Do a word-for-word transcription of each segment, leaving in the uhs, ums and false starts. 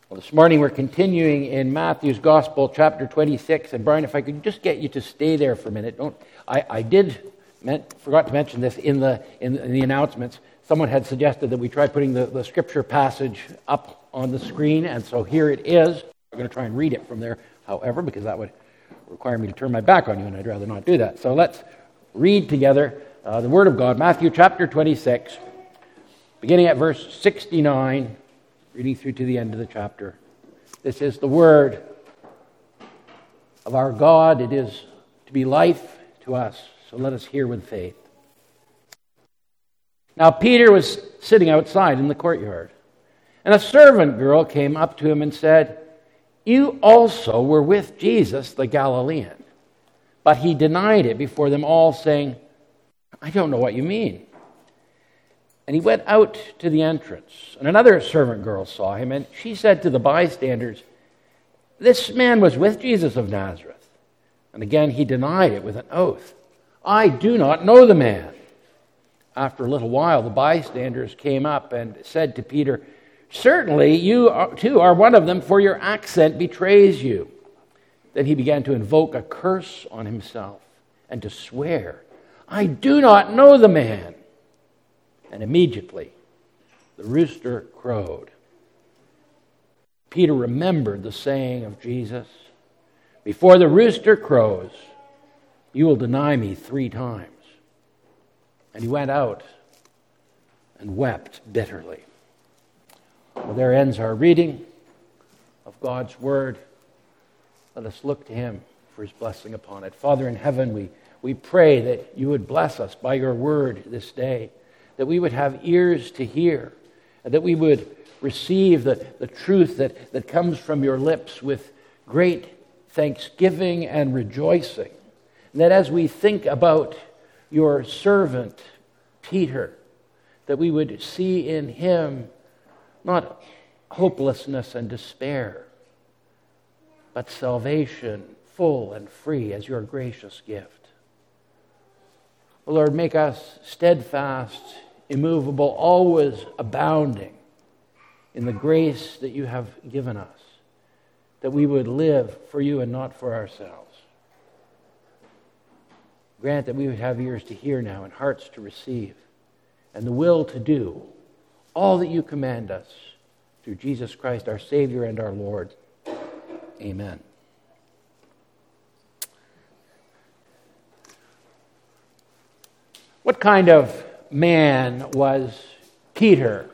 Well, this morning we're continuing in Matthew's Gospel, chapter twenty-six. And Brian, if I could just get you to stay there for a minute. Don't I, I did meant, forgot to mention this in the in, in the announcements. Someone had suggested that we try putting the, the scripture passage up on the screen, and so here it is. I'm going to try and read it from there, however, because that would require me to turn my back on you, and I'd rather not do that. So let's read together uh, the Word of God, Matthew chapter twenty-six, beginning at verse sixty-nine. Reading through to the end of the chapter. This is the word of our God. It is to be life to us. So let us hear with faith. Now Peter was sitting outside in the courtyard, and a servant girl came up to him and said, "You also were with Jesus the Galilean." But he denied it before them all, saying, "I don't know what you mean." And he went out to the entrance, and another servant girl saw him, and she said to the bystanders, "This man was with Jesus of Nazareth." And again he denied it with an oath, "I do not know the man." After a little while, the bystanders came up and said to Peter, "Certainly you are, too are one of them, for your accent betrays you." Then he began to invoke a curse on himself and to swear, "I do not know the man." And immediately the rooster crowed. Peter remembered the saying of Jesus, "Before the rooster crows, you will deny me three times." And he went out and wept bitterly. Well, there ends our reading of God's Word. Let us look to Him for His blessing upon it. Father in heaven, we, we pray that you would bless us by your Word this day, that we would have ears to hear, and that we would receive the, the truth that, that comes from your lips with great thanksgiving and rejoicing. And that as we think about your servant, Peter, that we would see in him not hopelessness and despair, but salvation full and free as your gracious gift. Lord, make us steadfast, immovable, always abounding in the grace that you have given us, that we would live for you and not for ourselves. Grant that we would have ears to hear now and hearts to receive, and the will to do all that you command us through Jesus Christ, our Savior and our Lord. Amen. What kind of man was Peter?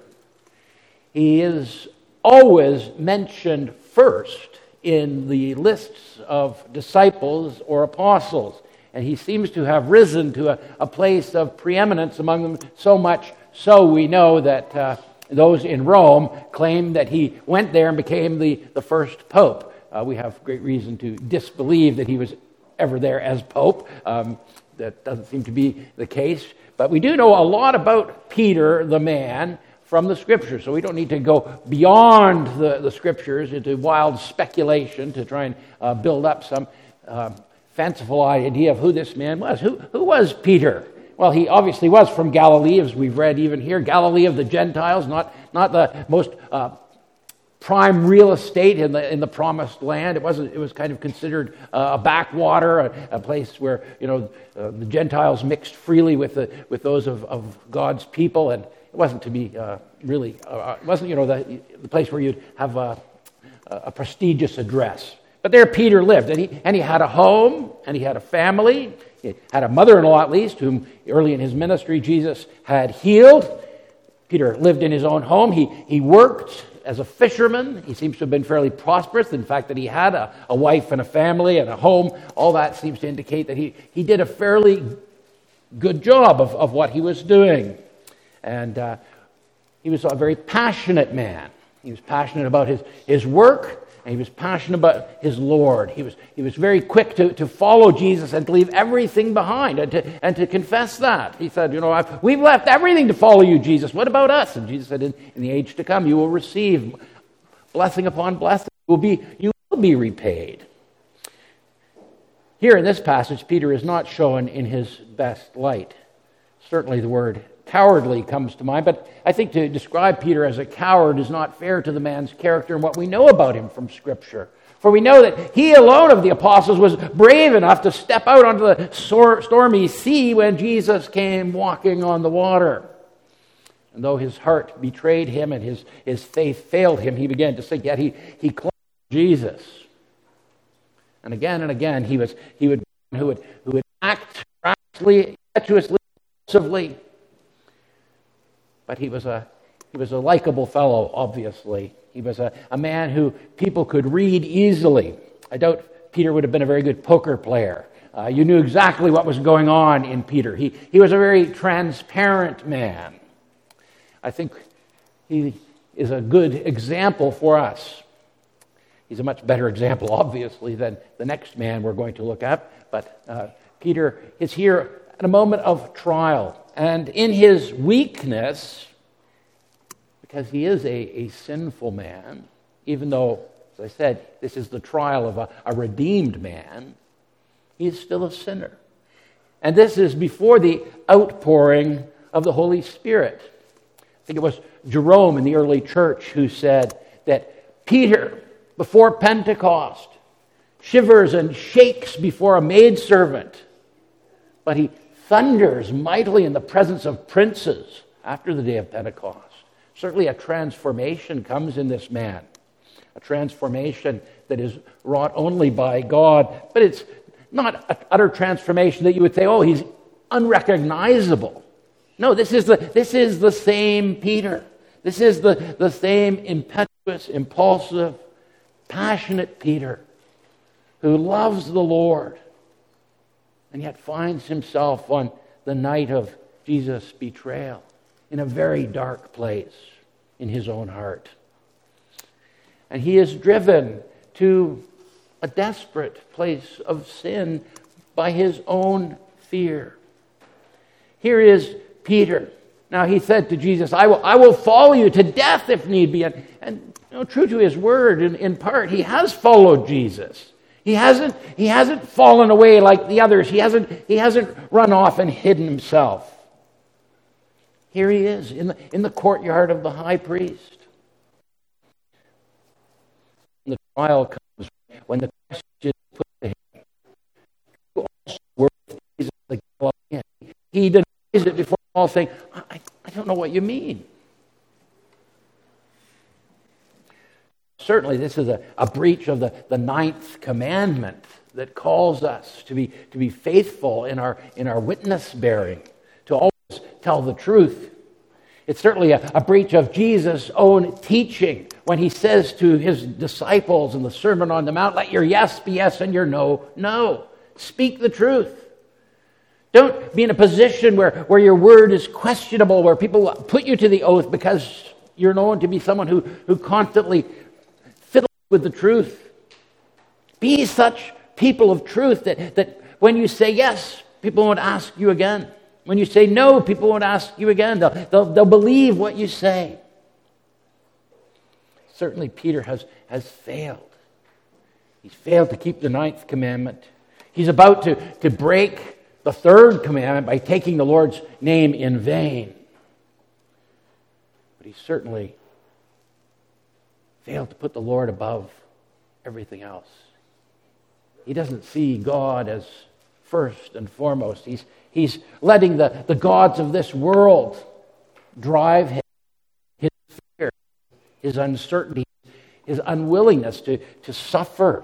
He is always mentioned first in the lists of disciples or apostles, and he seems to have risen to a, a place of preeminence among them, so much so we know that uh, those in Rome claim that he went there and became the, the first pope. Uh, we have great reason to disbelieve that he was ever there as pope. Um, that doesn't seem to be the case. But we do know a lot about Peter, the man, from the Scriptures. So we don't need to go beyond the, the Scriptures into wild speculation to try and uh, build up some uh, fanciful idea of who this man was. Who, who was Peter? Well, he obviously was from Galilee, as we've read even here. Galilee of the Gentiles, not, not the most uh, prime real estate in the in the promised land. It wasn't. It was kind of considered uh, a backwater, a, a place where you know uh, the Gentiles mixed freely with the with those of, of God's people, and it wasn't to be uh, really. Uh, it wasn't you know the the place where you'd have a, a prestigious address. But there Peter lived, and he and he had a home, and he had a family. He had a mother-in-law at least, whom early in his ministry Jesus had healed. Peter lived in his own home. He he worked as a fisherman. He seems to have been fairly prosperous. In fact, that he had a, a wife and a family and a home. All that seems to indicate that he, he did a fairly good job of, of what he was doing. And uh, he was a very passionate man. He was passionate about his, his work, and he was passionate about his Lord. He was he was very quick to, to follow Jesus and to leave everything behind and to and to confess that. He said, you know, I've, we've left everything to follow you, Jesus. What about us? And Jesus said, in, in the age to come, you will receive blessing upon blessing. You will be, you will be repaid. Here in this passage, Peter is not shown in his best light. Certainly the word cowardly comes to mind, but I think to describe Peter as a coward is not fair to the man's character and what we know about him from Scripture. For we know that he alone of the apostles was brave enough to step out onto the stormy sea when Jesus came walking on the water. And though his heart betrayed him and his, his faith failed him, he began to sink, yet he, he clung to Jesus. And again and again, he was he would who would who would act rashly, impetuously, impulsively. But he was a he was a likable fellow, obviously. He was a, a man who people could read easily. I doubt Peter would have been a very good poker player. Uh, you knew exactly what was going on in Peter. He he was a very transparent man. I think he is a good example for us. He's a much better example, obviously, than the next man we're going to look at. But uh, Peter is here at a moment of trial. And in his weakness, because he is a, a sinful man, even though, as I said, this is the trial of a, a redeemed man, he is still a sinner. And this is before the outpouring of the Holy Spirit. I think it was Jerome in the early church who said that Peter, before Pentecost, shivers and shakes before a maidservant, but he thunders mightily in the presence of princes after the day of Pentecost. Certainly a transformation comes in this man, a transformation that is wrought only by God, but it's not an utter transformation that you would say, oh, he's unrecognizable. No, this is the, this is the same Peter. This is the, the same impetuous, impulsive, passionate Peter who loves the Lord and yet finds himself on the night of Jesus' betrayal in a very dark place in his own heart. And he is driven to a desperate place of sin by his own fear. Here is Peter. Now he said to Jesus, I will, I will follow you to death if need be. And, and you know, true to his word, in, in part, he has followed Jesus. He hasn't, he hasn't fallen away like the others. He hasn't, he hasn't run off and hidden himself. Here he is in the, in the courtyard of the high priest. The trial comes when the question is put to him. You also were with Jesus the Galilean. He denies it before all, saying, I, I don't know what you mean. Certainly this is a, a breach of the, the ninth commandment that calls us to be, to be faithful in our, in our witness bearing, to always tell the truth. It's certainly a, a breach of Jesus' own teaching when he says to his disciples in the Sermon on the Mount, let your yes be yes and your no, no. Speak the truth. Don't be in a position where, where your word is questionable, where people put you to the oath because you're known to be someone who, who constantly fiddles with the truth. Be such people of truth that, that when you say yes, people won't ask you again. When you say no, people won't ask you again. They'll, they'll, they'll believe what you say. Certainly Peter has, has failed. He's failed to keep the ninth commandment. He's about to, to break the third commandment by taking the Lord's name in vain. But he certainly failed to put the Lord above everything else. He doesn't see God as first and foremost. He's, he's letting the, the gods of this world drive him. His fear, his uncertainty, his unwillingness to, to suffer.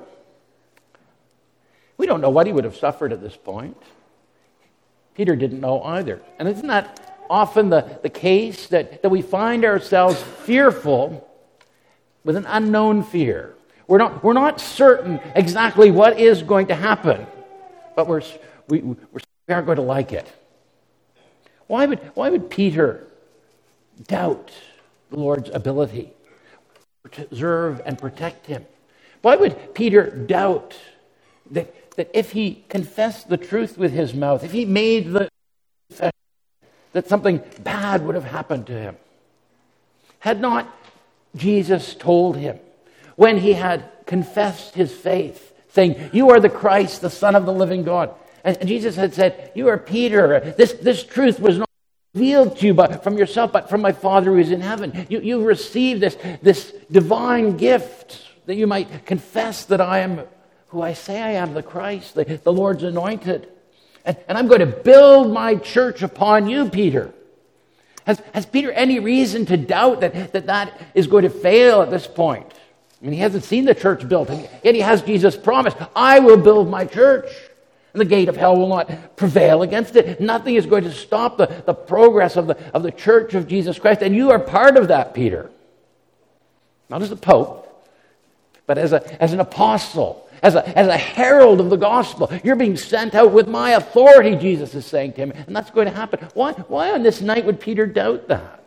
We don't know what he would have suffered at this point. Peter didn't know either. And isn't that often the, the case, that, that we find ourselves fearful with an unknown fear? We're not, we're not certain exactly what is going to happen, but we're, we, we're, we aren't going to like it. Why would, why would Peter doubt the Lord's ability to preserve and protect him? Why would Peter doubt that that if he confessed the truth with his mouth, if he made the confession, that something bad would have happened to him? Had not Jesus told him, when he had confessed his faith, saying, you are the Christ, the Son of the living God. And Jesus had said, you are Peter. This, this truth was not revealed to you but from yourself, but from my Father who is in heaven. You, you've received this, this divine gift that you might confess that I am who I say I am, the Christ, the, the Lord's anointed. And, and I'm going to build my church upon you, Peter. Has, has Peter any reason to doubt that, that that is going to fail at this point? I mean, he hasn't seen the church built, and yet he has Jesus' promise, I will build my church, and the gate of hell will not prevail against it. Nothing is going to stop the, the progress of the, of the church of Jesus Christ, and you are part of that, Peter. Not as a pope, but as, a, as an apostle, as a, as a herald of the gospel. You're being sent out with my authority, Jesus is saying to him, and that's going to happen. Why, why on this night would Peter doubt that?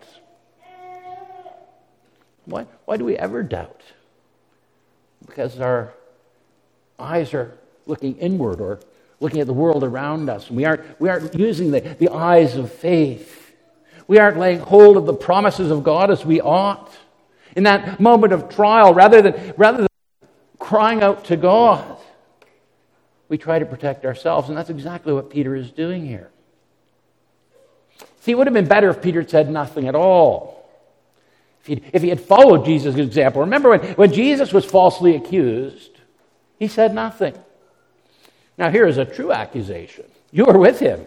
Why, why do we ever doubt? Because our eyes are looking inward or looking at the world around us. And we aren't, we aren't using the, the eyes of faith. We aren't laying hold of the promises of God as we ought. In that moment of trial, rather than, rather than crying out to God, we try to protect ourselves. And that's exactly what Peter is doing here. See, it would have been better if Peter had said nothing at all. If he, if he had followed Jesus' example. Remember when, when Jesus was falsely accused, he said nothing. Now here is a true accusation. You were with him.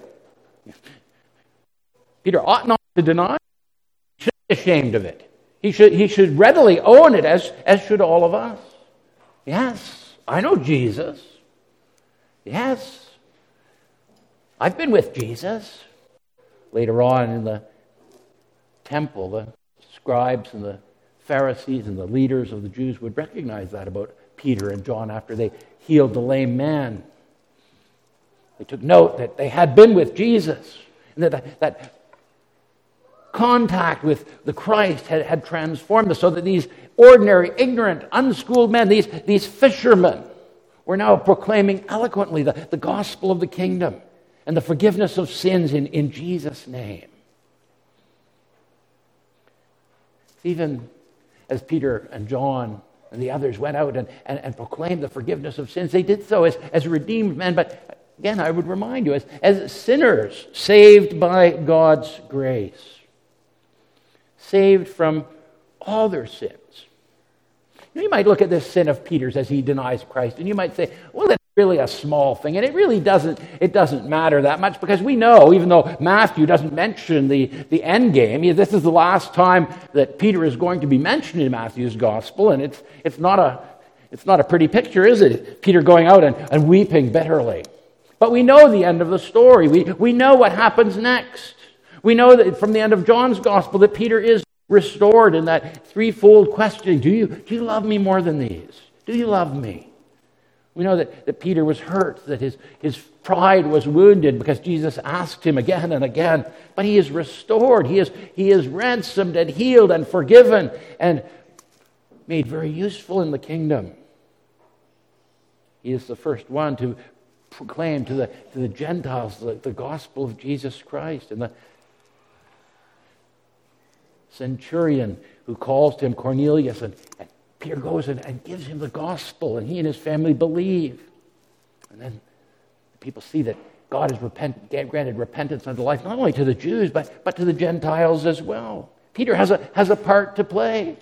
Peter ought not to deny. He should be ashamed of it. He should, he should readily own it, as, as should all of us. Yes, I know Jesus. Yes, I've been with Jesus. Later on in the temple, the scribes and the Pharisees and the leaders of the Jews would recognize that about Peter and John after they healed the lame man. They took note that they had been with Jesus, and that that contact with the Christ had, had transformed us, so that these ordinary, ignorant, unschooled men, these, these fishermen, were now proclaiming eloquently the, the gospel of the kingdom and the forgiveness of sins in, in Jesus' name. Even as Peter and John and the others went out and, and, and proclaimed the forgiveness of sins, they did so as, as redeemed men, but again, I would remind you, as, as sinners saved by God's grace, saved from all their sins. You know, you might look at this sin of Peter's as he denies Christ, and you might say, well, that's really a small thing, and it really doesn't, it doesn't matter that much, because we know, even though Matthew doesn't mention the, the end game, this is the last time that Peter is going to be mentioned in Matthew's gospel, and it's it's not a it's not a pretty picture, is it? Peter going out and, and weeping bitterly. But we know the end of the story. We, we know what happens next. We know that from the end of John's gospel that Peter is restored in that threefold questioning. Do you, do you love me more than these? Do you love me? We know that, that Peter was hurt, that his, his pride was wounded because Jesus asked him again and again. But he is restored. He is, he is ransomed and healed and forgiven and made very useful in the kingdom. He is the first one to proclaim to the, to the Gentiles the, the gospel of Jesus Christ. And the centurion who calls to him Cornelius, and, and Peter goes and, and gives him the gospel, and he and his family believe. And then the people see that God has repent, granted repentance unto life, not only to the Jews, but, but to the Gentiles as well. Peter has a, has a part to play.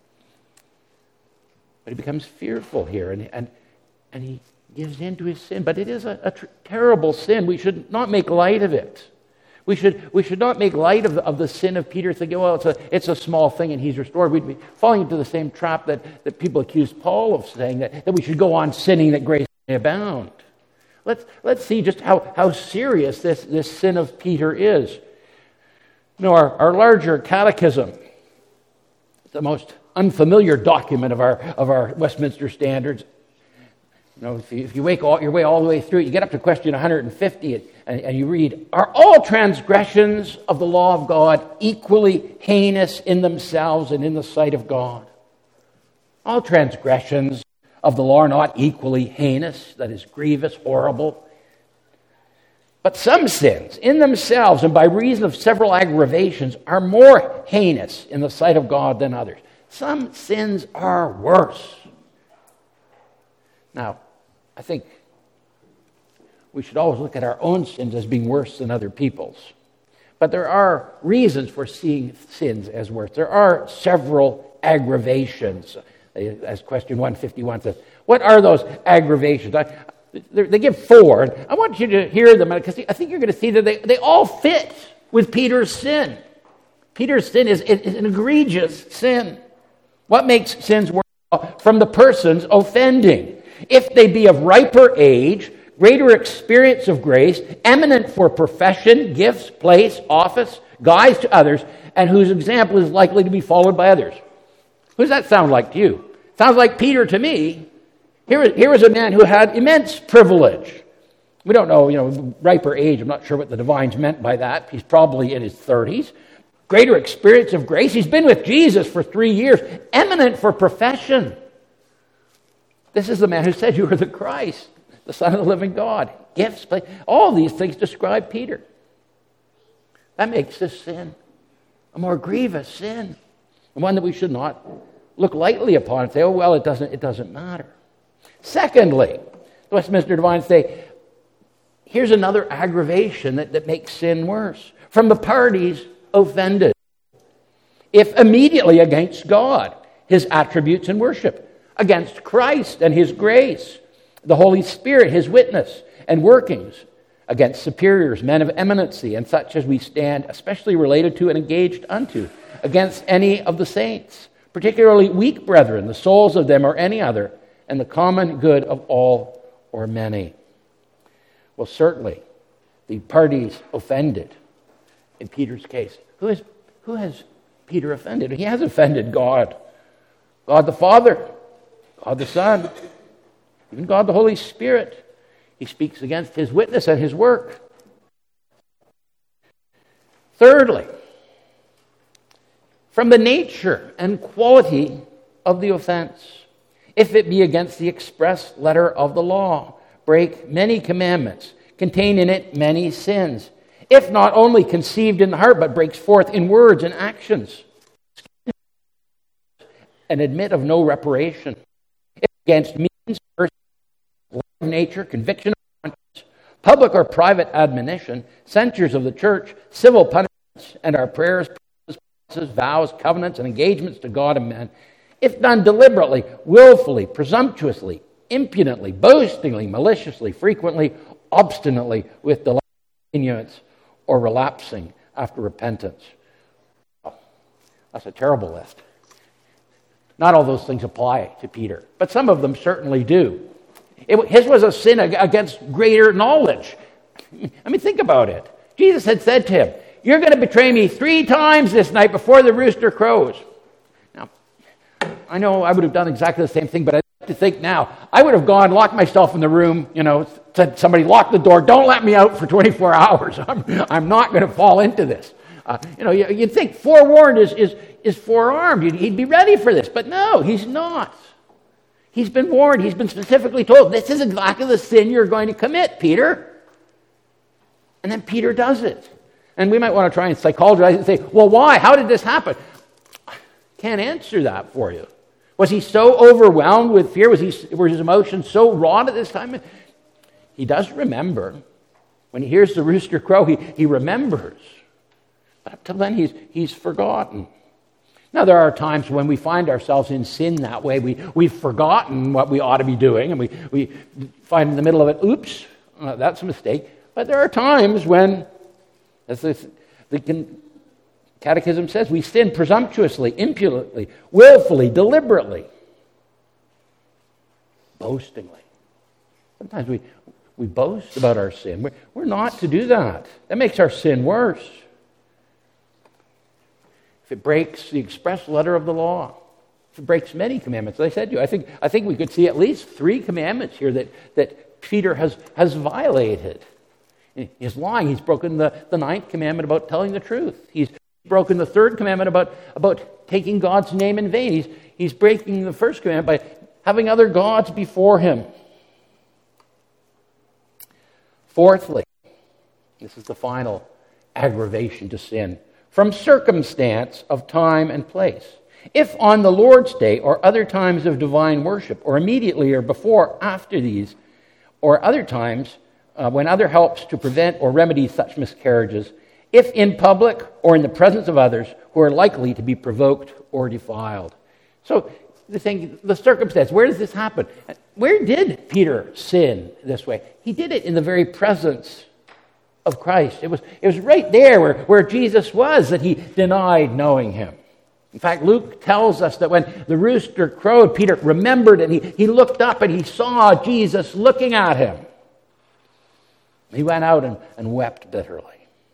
But he becomes fearful here, and, and, and he gives in to his sin. But it is a, a tr- terrible sin. We should not make light of it. We should we should not make light of the, of the sin of Peter, thinking, well, it's a, it's a small thing and he's restored. We'd be falling into the same trap that, that people accuse Paul of saying, that, that we should go on sinning that grace may abound. Let's, let's see just how, how serious this, this sin of Peter is. You know, our, our larger catechism, the most unfamiliar document of our, of our Westminster Standards. You know, if you, if you wake all, your way all the way through it, you get up to question one hundred fifty, and, and, and you read, are all transgressions of the law of God equally heinous in themselves and in the sight of God? All transgressions of the law are not equally heinous, that is, grievous, horrible. But some sins in themselves and by reason of several aggravations are more heinous in the sight of God than others. Some sins are worse. Now, I think we should always look at our own sins as being worse than other people's. But there are reasons for seeing sins as worse. There are several aggravations. As question one fifty-one says, what are those aggravations? I, they give four. I want you to hear them because I think you're going to see that they, they all fit with Peter's sin. Peter's sin is, is an egregious sin. What makes sins worse? From the persons offending. If they be of riper age, greater experience of grace, eminent for profession, gifts, place, office, guides to others, and whose example is likely to be followed by others. Who does that sound like to you? Sounds like Peter to me. Here, here was a man who had immense privilege. We don't know, you know, riper age. I'm not sure what the divines meant by that. He's probably in his thirties. Greater experience of grace. He's been with Jesus for three years. Eminent for profession. This is the man who said, you are the Christ, the Son of the living God. Gifts, place. All these things describe Peter. That makes this sin a more grievous sin. And one that we should not look lightly upon and say, oh, well, it doesn't, it doesn't matter. Secondly, the Westminster Divines say, here's another aggravation that, that makes sin worse. From the parties offended. If immediately against God, his attributes and worship, against Christ and his grace, the Holy Spirit, his witness and workings, against superiors, men of eminency, and such as we stand, especially related to and engaged unto, against any of the saints, particularly weak brethren, the souls of them or any other, and the common good of all or many. Well, certainly, the parties offended in Peter's case. Who has, who has Peter offended? He has offended God. God the Father, God the Son, even God the Holy Spirit. He speaks against his witness and his work. Thirdly, from the nature and quality of the offense, if it be against the express letter of the law, break many commandments, contain in it many sins, if not only conceived in the heart, but breaks forth in words and actions, and admit of no reparation. If against means, person, life of nature, conviction of conscience, public or private admonition, censures of the church, civil punishments, and our prayers, promises, vows, covenants, and engagements to God and men, if done deliberately, willfully, presumptuously, impudently, boastingly, maliciously, frequently, obstinately, with delight, continuance, or relapsing after repentance. Oh, that's a terrible list. Not all those things apply to Peter, but some of them certainly do. It, his was a sin against greater knowledge. I mean, think about it. Jesus had said to him, you're going to betray me three times this night before the rooster crows. Now, I know I would have done exactly the same thing, but I have to think now, I would have gone, locked myself in the room, you know, said somebody lock the door, don't let me out for twenty-four hours. I'm, I'm not going to fall into this. Uh, you know, you, you'd think forewarned is, is, is forearmed. You'd, he'd be ready for this, but no, he's not. He's been warned. He's been specifically told, this is exactly the sin you're going to commit, Peter. And then Peter does it. And we might want to try and psychologize and say, well, why? How did this happen? Can't answer that for you. Was he so overwhelmed with fear? Was he, were his emotions so wrought at this time? He does remember. When he hears the rooster crow, he, he remembers. But up till then, he's, he's forgotten. Now, there are times when we find ourselves in sin that way. We, we've forgotten what we ought to be doing, and we, we find in the middle of it, oops, uh, that's a mistake. But there are times when, as this, the Catechism says, we sin presumptuously, impudently, willfully, deliberately, boastingly. Sometimes we, we boast about our sin. We're, we're not to do that. That makes our sin worse. If it breaks the express letter of the law, if it breaks many commandments, as I said to you, I think, I think we could see at least three commandments here that, that Peter has, has violated. He's lying. He's broken the, the ninth commandment about telling the truth. He's broken the third commandment about, about taking God's name in vain. He's, he's breaking the first commandment by having other gods before him. Fourthly, this is the final aggravation to sin, from circumstance of time and place. If on the Lord's day or other times of divine worship, or immediately or before, after these, or other times uh, when other helps to prevent or remedy such miscarriages, if in public or in the presence of others who are likely to be provoked or defiled. So the thing, the circumstance, where does this happen? Where did Peter sin this way? He did it in the very presence of Christ. It was, it was right there where, where Jesus was that he denied knowing him. In fact, Luke tells us that when the rooster crowed, Peter remembered and he, he looked up and he saw Jesus looking at him. He went out and, and wept bitterly.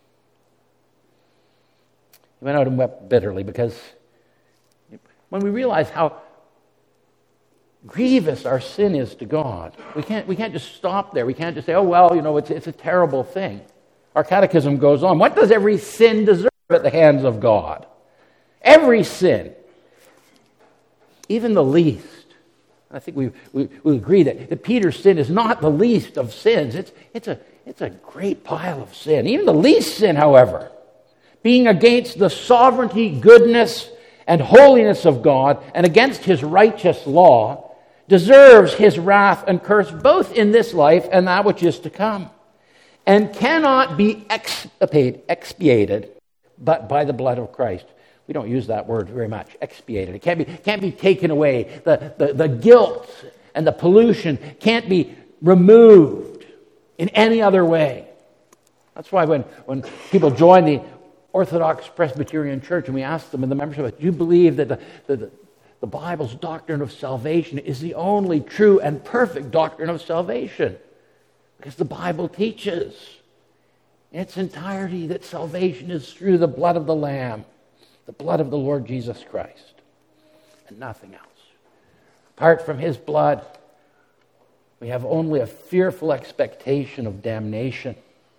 He went out and wept bitterly because when we realize how grievous our sin is to God, we can't, we can't just stop there. We can't just say, oh, well, you know, it's, it's a terrible thing. Our catechism goes on. What does every sin deserve at the hands of God? Every sin, even the least. I think we we, we agree that, that Peter's sin is not the least of sins. It's, it's, a, it's a great pile of sin. Even the least sin, however, being against the sovereignty, goodness, and holiness of God and against his righteous law, deserves his wrath and curse both in this life and that which is to come, and cannot be expiated, expiated but by the blood of Christ. We don't use that word very much, expiated. It can't be, can't be taken away. The, the, the guilt and the pollution can't be removed in any other way. That's why when, when people join the Orthodox Presbyterian Church and we ask them in the membership, do you believe that the, the, the Bible's doctrine of salvation is the only true and perfect doctrine of salvation? Because the Bible teaches in its entirety that salvation is through the blood of the Lamb, the blood of the Lord Jesus Christ, and nothing else. Apart from his blood, we have only a fearful expectation of damnation.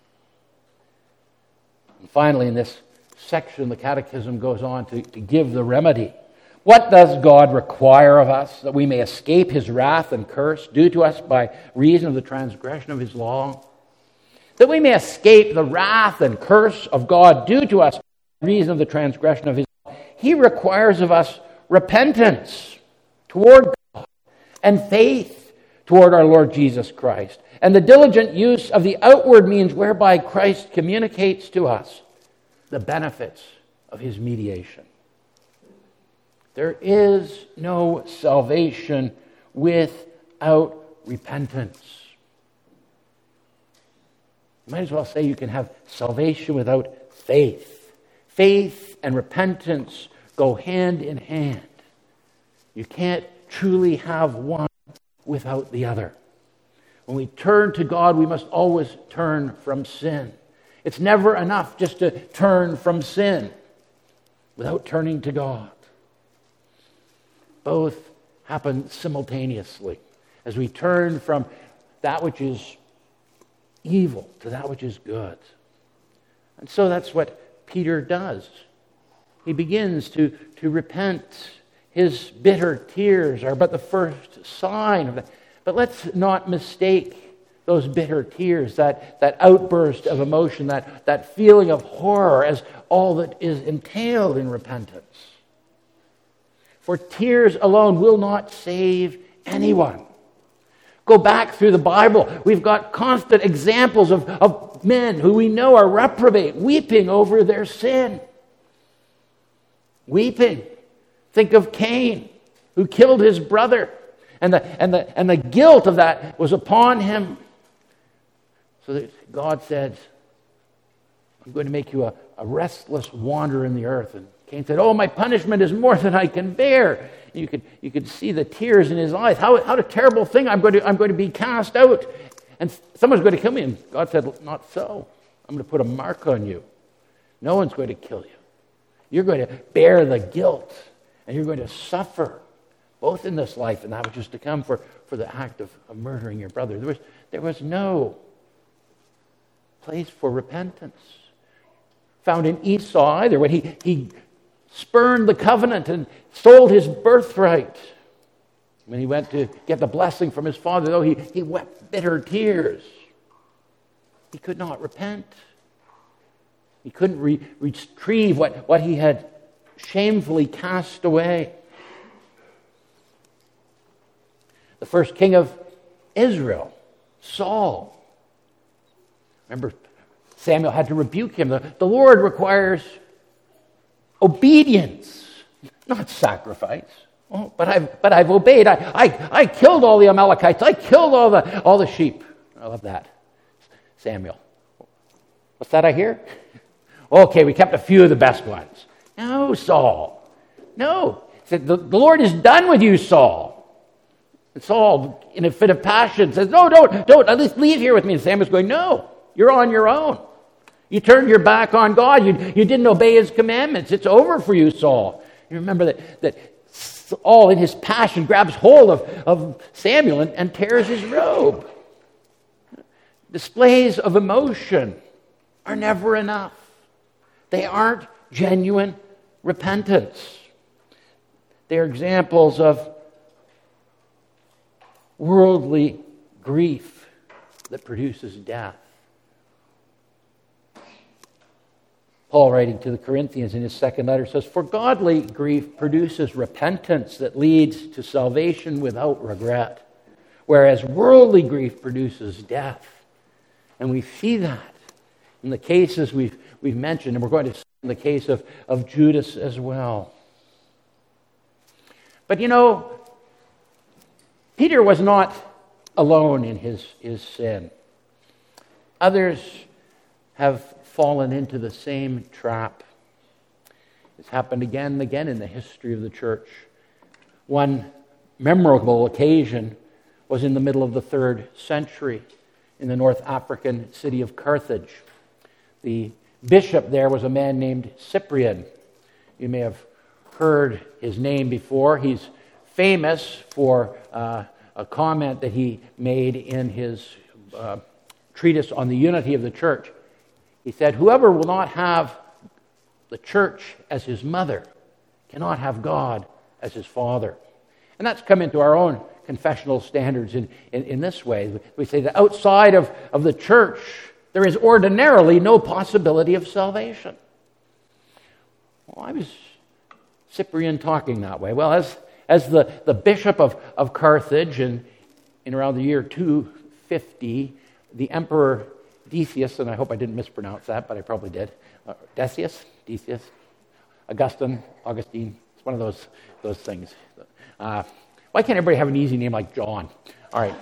And finally, in this section, the Catechism goes on to, to give the remedy. What does God require of us that we may escape his wrath and curse due to us by reason of the transgression of his law? That we may escape the wrath and curse of God due to us by reason of the transgression of his law. He requires of us repentance toward God and faith toward our Lord Jesus Christ, and the diligent use of the outward means whereby Christ communicates to us the benefits of his mediation. There is no salvation without repentance. You might as well say you can have salvation without faith. Faith and repentance go hand in hand. You can't truly have one without the other. When we turn to God, we must always turn from sin. It's never enough just to turn from sin without turning to God. Both happen simultaneously as we turn from that which is evil to that which is good. And so that's what Peter does. He begins to, to repent. His bitter tears are but the first sign of that. But let's not mistake those bitter tears, that, that outburst of emotion, that, that feeling of horror as all that is entailed in repentance. For tears alone will not save anyone. Go back through the Bible. We've got constant examples of, of men who we know are reprobate, weeping over their sin. Weeping. Think of Cain, who killed his brother. And the, and, the, and the guilt of that was upon him. So that God said, I'm going to make you a, a restless wanderer in the earth. And Cain said, oh, my punishment is more than I can bear. And you could, you could see the tears in his eyes. How, how a terrible thing. I'm going, to, I'm going to be cast out. And someone's going to kill me. And God said, not so. I'm going to put a mark on you. No one's going to kill you. You're going to bear the guilt. And you're going to suffer, both in this life and that which is to come, for, for the act of, of murdering your brother. There was, there was no place for repentance found in Esau either, when he, he spurned the covenant and sold his birthright. When he went to get the blessing from his father, though, he, he wept bitter tears. He could not repent. He couldn't re- retrieve what, what he had shamefully cast away. The first king of Israel, Saul. Remember, Samuel had to rebuke him. The, the Lord requires obedience, not sacrifice. Oh, but I've but I've obeyed. I, I I killed all the Amalekites. I killed all the all the sheep. I love that. Samuel. What's that I hear? Okay, we kept a few of the best ones. No, Saul. No. He said, the, the Lord is done with you, Saul. And Saul, in a fit of passion, says, no, don't, don't, at least leave here with me. And Samuel's going, no, you're on your own. You turned your back on God. You, you didn't obey his commandments. It's over for you, Saul. You remember that, that Saul, in his passion, grabs hold of, of Samuel and, and tears his robe. Displays of emotion are never enough. They aren't genuine repentance. They're examples of worldly grief that produces death. Paul, writing to the Corinthians in his second letter, says, "For godly grief produces repentance that leads to salvation without regret, whereas worldly grief produces death." And we see that in the cases we've, we've mentioned, and we're going to see in the case of, of Judas as well. But you know, Peter was not alone in his, his sin. Others have fallen into the same trap. It's happened again and again in the history of the church. One memorable occasion was in the middle of the third century in the North African city of Carthage. The bishop there was a man named Cyprian. You may have heard his name before. He's famous for uh, a comment that he made in his uh, treatise on the unity of the church. He said, "Whoever will not have the church as his mother cannot have God as his father." And that's come into our own confessional standards in, in, in this way. We say that outside of, of the church, there is ordinarily no possibility of salvation. Well, I was Cyprian talking that way. Well, as as the, the bishop of, of Carthage in, in around the year two fifty, the emperor Decius, and I hope I didn't mispronounce that, but I probably did. Uh, Decius? Decius? Augustine? Augustine? It's one of those those things. Uh, why can't everybody have an easy name like John? All right.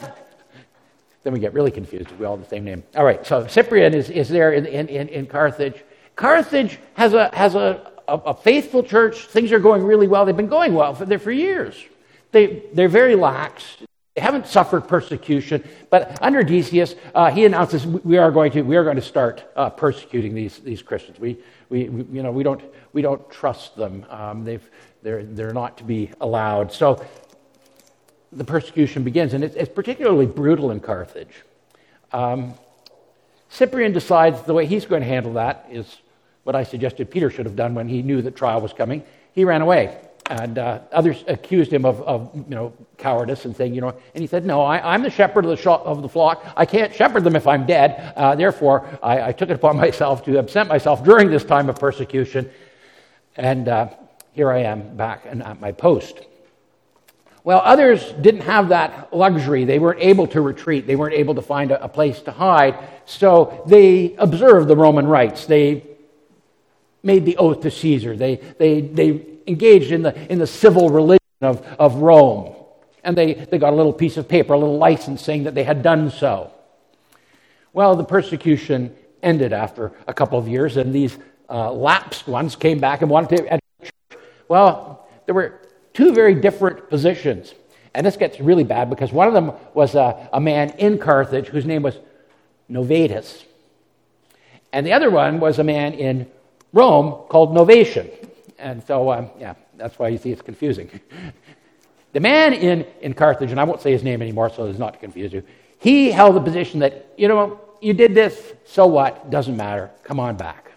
Then we get really confused if we all have the same name. All right, so Cyprian is, is there in, in, in Carthage. Carthage has a has a, a, a faithful church. Things are going really well. They've been going well for, there for years. They, they're very lax. They haven't suffered persecution, but under Decius, uh, he announces we are going to we are going to start uh, persecuting these these Christians. We, we we you know we don't we don't trust them. Um, they've they're they're not to be allowed. So the persecution begins, and it's, it's particularly brutal in Carthage. Um, Cyprian decides the way he's going to handle that is what I suggested Peter should have done when he knew that trial was coming. He ran away. And uh, others accused him of, of, you know, cowardice and saying, you know, and he said, no, I, I'm the shepherd of the, sh- of the flock. I can't shepherd them if I'm dead. Uh, therefore, I, I took it upon myself to absent myself during this time of persecution. And uh, here I am back and at my post. Well, others didn't have that luxury. They weren't able to retreat. They weren't able to find a, a place to hide. So they observed the Roman rites. They made the oath to Caesar. They they they engaged in the in the civil religion of, of Rome. And they, they got a little piece of paper, a little license saying that they had done so. Well, the persecution ended after a couple of years, and these uh, lapsed ones came back and wanted to enter the church. Well, there were two very different positions. And this gets really bad because one of them was a, a man in Carthage whose name was Novatus. And the other one was a man in Rome called Novatian. And so, um, yeah, that's why you see it's confusing. The man in, in Carthage, and I won't say his name anymore so as not to confuse you, he held the position that, you know, you did this, so what? Doesn't matter. Come on back.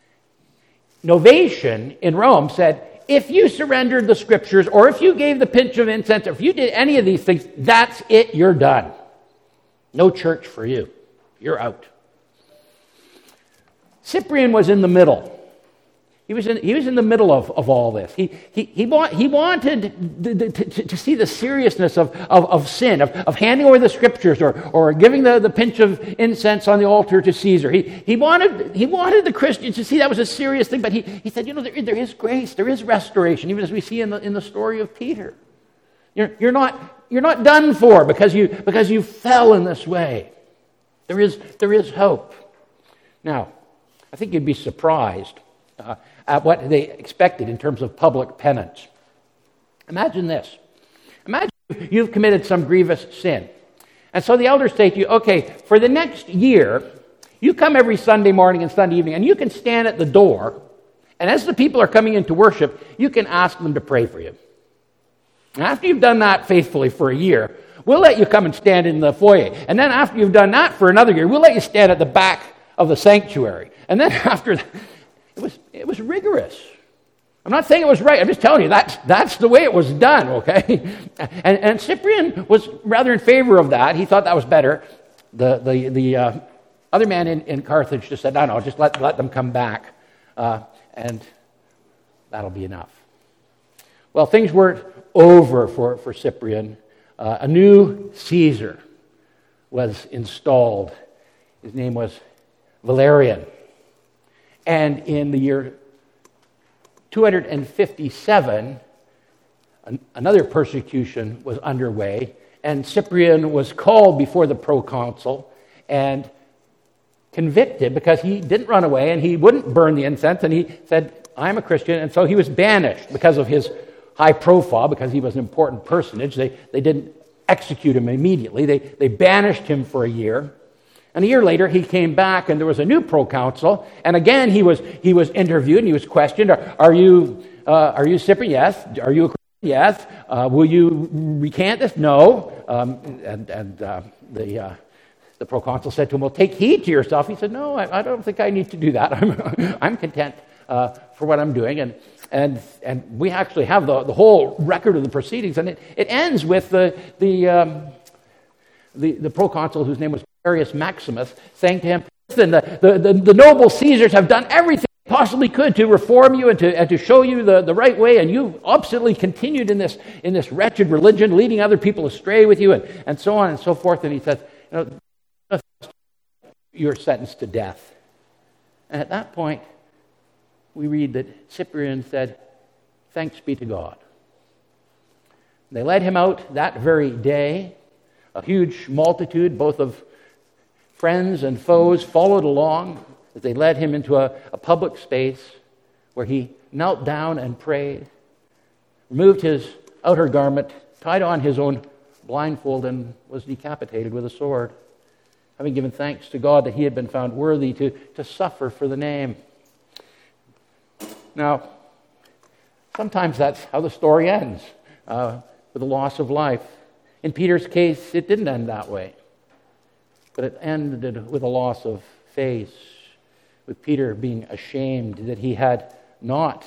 Novatian in Rome said, if you surrendered the scriptures, or if you gave the pinch of incense, or if you did any of these things, that's it, you're done. No church for you. You're out. Cyprian was in the middle. He He was in, he was in the middle of, of all this. He, he, he, want, he wanted to, to, to see the seriousness of, of, of sin, of, of handing over the Scriptures or, or giving the, the pinch of incense on the altar to Caesar. He, he, wanted, he wanted the Christians to see that was a serious thing, but he, he said, you know, there, there is grace, there is restoration, even as we see in the, in the story of Peter. You're, you're, not, you're not done for because you, because you fell in this way. There is, there is hope. Now, I think you'd be surprised uh, at what they expected in terms of public penance. Imagine this. Imagine you've committed some grievous sin. And so the elders say to you, okay, for the next year, you come every Sunday morning and Sunday evening, and you can stand at the door, and as the people are coming in to worship, you can ask them to pray for you. And after you've done that faithfully for a year, we'll let you come and stand in the foyer. And then after you've done that for another year, we'll let you stand at the back of the sanctuary. And then after that, it was, it was rigorous. I'm not saying it was right. I'm just telling you that's, that's the way it was done, okay? And, and Cyprian was rather in favor of that. He thought that was better. The, the, the uh, other man in, in Carthage just said, no, no, just let, let them come back. Uh, and that'll be enough. Well, things weren't over for, for Cyprian. Uh, a new Caesar was installed. His name was Valerian. And in the year two hundred fifty-seven, an, another persecution was underway, and Cyprian was called before the proconsul and convicted because he didn't run away and he wouldn't burn the incense, and he said, I'm a Christian, and so he was banished because of his high profile, because he was an important personage. They, they didn't execute him immediately. They, they banished him for a year. And a year later, he came back, and there was a new proconsul. And again, he was he was interviewed, and he was questioned. Are, are you uh, are you Cyprian? Yes. Are you a Christian? Yes. Uh, will you recant this? No. Um, and and uh, the uh, the proconsul said to him, "Well, take heed to yourself." He said, "No, I, I don't think I need to do that. I'm I'm content uh, for what I'm doing." And and and we actually have the the whole record of the proceedings, and it, it ends with the the um, the the proconsul, whose name was Marius Maximus, saying to him, listen, the, the, the, the noble Caesars have done everything they possibly could to reform you and to, and to show you the, the right way, and you've obstinately continued in this in this wretched religion, leading other people astray with you, and, and so on and so forth. And he says, you know, you're sentenced to death. And at that point, we read that Cyprian said, thanks be to God. They led him out that very day. A huge multitude, both of friends and foes, followed along as they led him into a, a public space where he knelt down and prayed, removed his outer garment, tied on his own blindfold, and was decapitated with a sword, having given thanks to God that he had been found worthy to, to suffer for the name. Now, sometimes that's how the story ends, uh, with the loss of life. In Peter's case, it didn't end that way. But it ended with a loss of face, with Peter being ashamed that he had not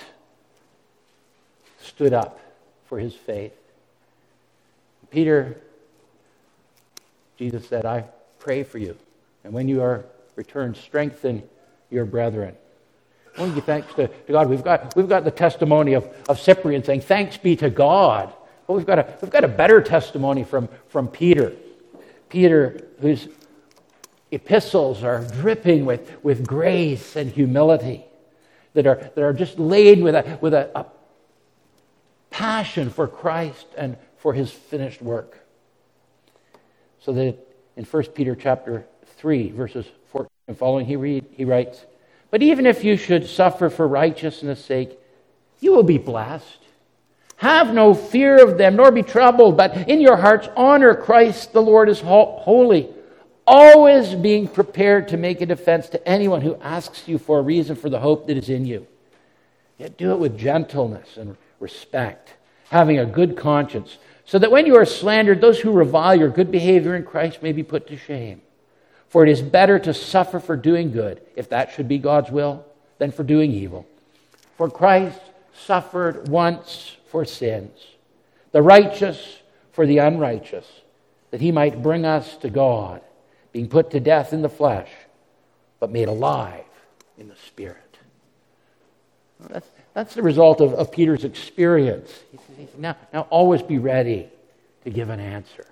stood up for his faith. Peter, Jesus said, I pray for you. And when you are returned, strengthen your brethren. I want to give thanks to, to God. We've got, we've got the testimony of, of Cyprian saying, thanks be to God. But we've got a, we've got a better testimony from, from Peter. Peter, whose epistles are dripping with, with grace and humility, that are, that are just laden with, a, with a, a passion for Christ and for his finished work. So that in First Peter chapter three, verses fourteen and following, he, read, he writes, but even if you should suffer for righteousness' sake, you will be blessed. Have no fear of them, nor be troubled, but in your hearts honor Christ the Lord as holy, always being prepared to make a defense to anyone who asks you for a reason for the hope that is in you. Yet do it with gentleness and respect, having a good conscience, so that when you are slandered, those who revile your good behavior in Christ may be put to shame. For it is better to suffer for doing good, if that should be God's will, than for doing evil. For Christ suffered once for sins, the righteous for the unrighteous, that he might bring us to God, being put to death in the flesh, but made alive in the Spirit. That's, that's the result of, of Peter's experience. He says, now, now always be ready to give an answer.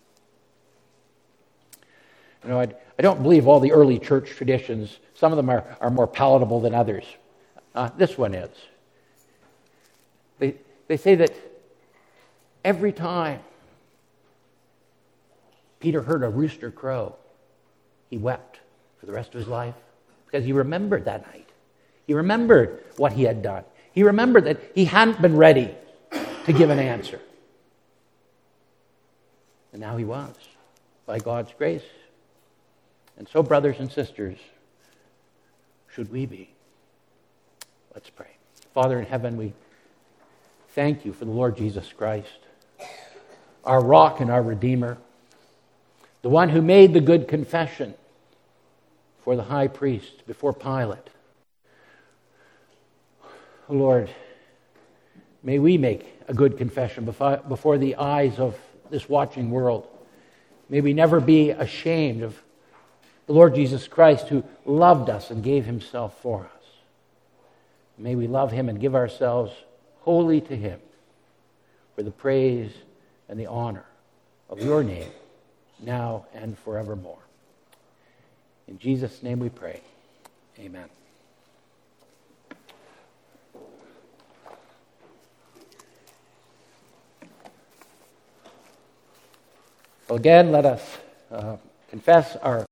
You know, I, I don't believe all the early church traditions, some of them are, are more palatable than others. Uh, this one is. They, they say that every time Peter heard a rooster crow, he wept for the rest of his life because he remembered that night. He remembered what he had done. He remembered that he hadn't been ready to give an answer. And now he was, by God's grace. And so, brothers and sisters, should we be. Let's pray. Father in heaven, we thank you for the Lord Jesus Christ, our rock and our Redeemer, the one who made the good confession for the high priest before Pilate. Oh Lord, may we make a good confession before the eyes of this watching world. May we never be ashamed of the Lord Jesus Christ who loved us and gave himself for us. May we love him and give ourselves wholly to him for the praise and the honor of your name, now and forevermore. In Jesus' name we pray. Amen. Well, again, let us uh, confess our